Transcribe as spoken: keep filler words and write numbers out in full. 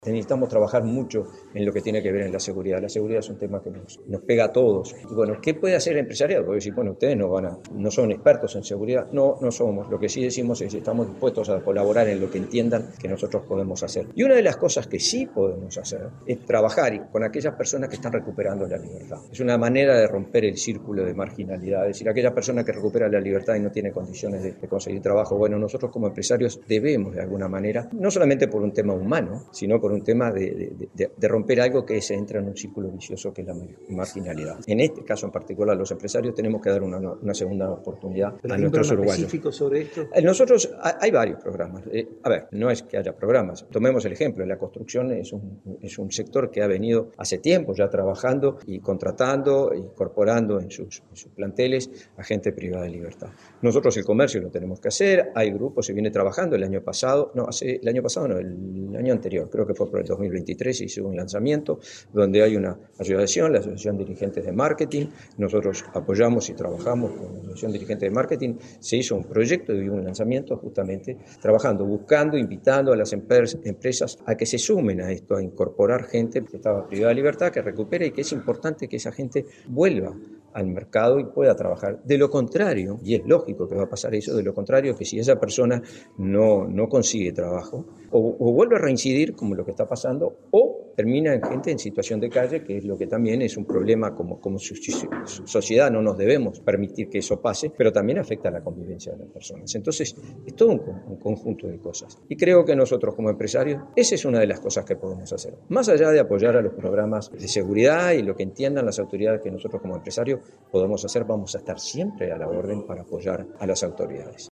Necesitamos trabajar mucho en lo que tiene que ver en la seguridad. La seguridad es un tema que nos, nos pega a todos. Y bueno, ¿qué puede hacer el empresariado? Porque decir, bueno, ustedes no van a, no son expertos en seguridad. No, no somos. Lo que sí decimos es que estamos dispuestos a colaborar en lo que entiendan que nosotros podemos hacer. Y una de las cosas que sí podemos hacer es trabajar con aquellas personas que están recuperando la libertad. Es una manera de romper el círculo de marginalidad. Es decir, aquella persona que recupera la libertad y no tiene condiciones de, de conseguir trabajo. Bueno, nosotros como empresarios debemos de alguna manera, no solamente por un tema humano, sino por un tema de, de, de, de romper algo que se entra en un círculo vicioso que es la marginalidad. En este caso en particular, los empresarios tenemos que dar una, una segunda oportunidad ¿Pero a hay nuestros un programa uruguayos. específico sobre esto? Nosotros, hay varios programas. Eh, a ver, no es que haya programas. Tomemos el ejemplo, la construcción es un, es un sector que ha venido hace tiempo ya trabajando y contratando, incorporando en sus, en sus planteles a gente privada de libertad. Nosotros el comercio lo tenemos que hacer, hay grupos, se viene trabajando el año pasado, no, hace, el año pasado no, el año anterior, creo que fue por el dos mil veintitrés, se hizo un lanzamiento donde hay una asociación, la Asociación de Dirigentes de Marketing, nosotros apoyamos y trabajamos con la Asociación de Dirigentes de Marketing, se hizo un proyecto y un lanzamiento justamente trabajando, buscando, invitando a las empresas a que se sumen a esto, a incorporar gente que estaba privada de libertad, que recupere y que es importante que esa gente vuelva al mercado y pueda trabajar. De lo contrario, y es lógico que va a pasar eso, de lo contrario que si esa persona no, no consigue trabajo, o, o vuelve a reincidir, como lo que está pasando, o termina en gente en situación de calle, que es lo que también es un problema como, como sociedad, no nos debemos permitir que eso pase, pero también afecta a la convivencia de las personas. Entonces, es todo un, un conjunto de cosas. Y creo que nosotros como empresarios, esa es una de las cosas que podemos hacer. Más allá de apoyar a los programas de seguridad y lo que entiendan las autoridades que nosotros como empresarios podemos hacer, vamos a estar siempre a la orden para apoyar a las autoridades.